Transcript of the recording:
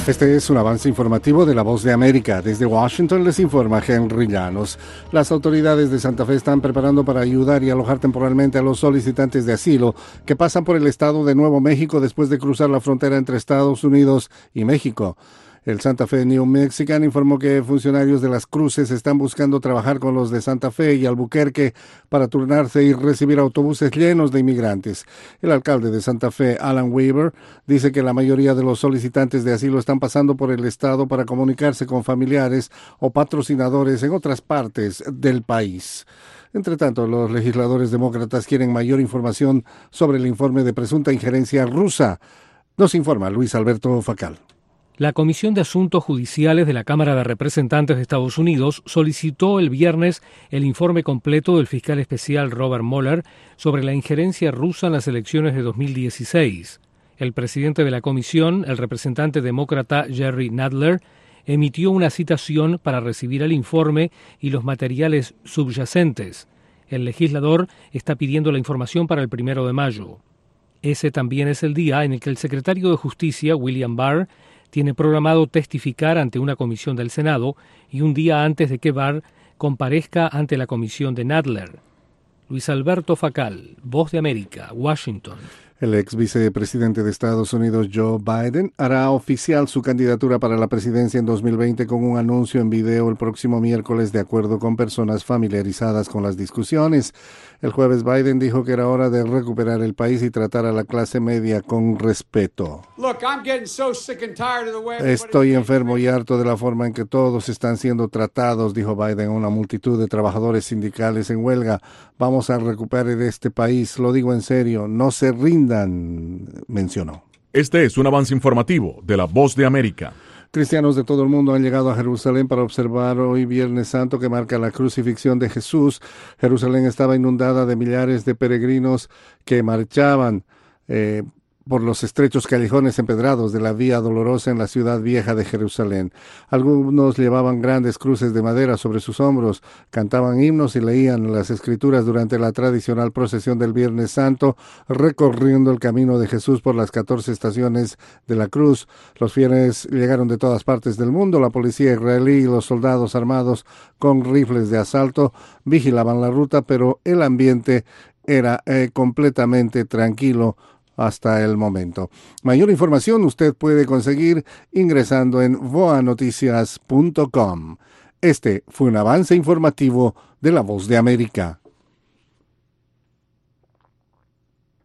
Este es un avance informativo de La Voz de América. Desde Washington les informa Henry Llanos. Las autoridades de Santa Fe están preparando para ayudar y alojar temporalmente a los solicitantes de asilo que pasan por el estado de Nuevo México después de cruzar la frontera entre Estados Unidos y México. El Santa Fe New Mexican informó que funcionarios de las cruces están buscando trabajar con los de Santa Fe y Albuquerque para turnarse y recibir autobuses llenos de inmigrantes. El alcalde de Santa Fe, Alan Weaver, dice que la mayoría de los solicitantes de asilo están pasando por el estado para comunicarse con familiares o patrocinadores en otras partes del país. Entre tanto, los legisladores demócratas quieren mayor información sobre el informe de presunta injerencia rusa. Nos informa Luis Alberto Facal. La Comisión de Asuntos Judiciales de la Cámara de Representantes de Estados Unidos solicitó el viernes el informe completo del fiscal especial Robert Mueller sobre la injerencia rusa en las elecciones de 2016. El presidente de la comisión, el representante demócrata Jerry Nadler, emitió una citación para recibir el informe y los materiales subyacentes. El legislador está pidiendo la información para el 1 de mayo. Ese también es el día en el que el secretario de Justicia, William Barr, tiene programado testificar ante una comisión del Senado y un día antes de que Barr comparezca ante la comisión de Nadler. Luis Alberto Facal, Voz de América, Washington. El ex vicepresidente de Estados Unidos, Joe Biden, hará oficial su candidatura para la presidencia en 2020 con un anuncio en video el próximo miércoles, de acuerdo con personas familiarizadas con las discusiones. El jueves, Biden dijo que era hora de recuperar el país y tratar a la clase media con respeto. Estoy enfermo y harto de la forma en que todos están siendo tratados, dijo Biden a una multitud de trabajadores sindicales en huelga. Vamos a recuperar este país, lo digo en serio, no se rindan, mencionó. Este es un avance informativo de La Voz de América. Cristianos de todo el mundo han llegado a Jerusalén para observar hoy Viernes Santo, que marca la crucifixión de Jesús. Jerusalén estaba inundada de millares de peregrinos que marchaban por los estrechos callejones empedrados de la Vía Dolorosa en la ciudad vieja de Jerusalén. Algunos llevaban grandes cruces de madera sobre sus hombros, cantaban himnos y leían las Escrituras durante la tradicional procesión del Viernes Santo, recorriendo el camino de Jesús por las 14 estaciones de la cruz. Los fieles llegaron de todas partes del mundo. La policía israelí y los soldados armados con rifles de asalto vigilaban la ruta, pero el ambiente era completamente tranquilo hasta el momento. Mayor información usted puede conseguir ingresando en voanoticias.com. Este fue un avance informativo de La Voz de América.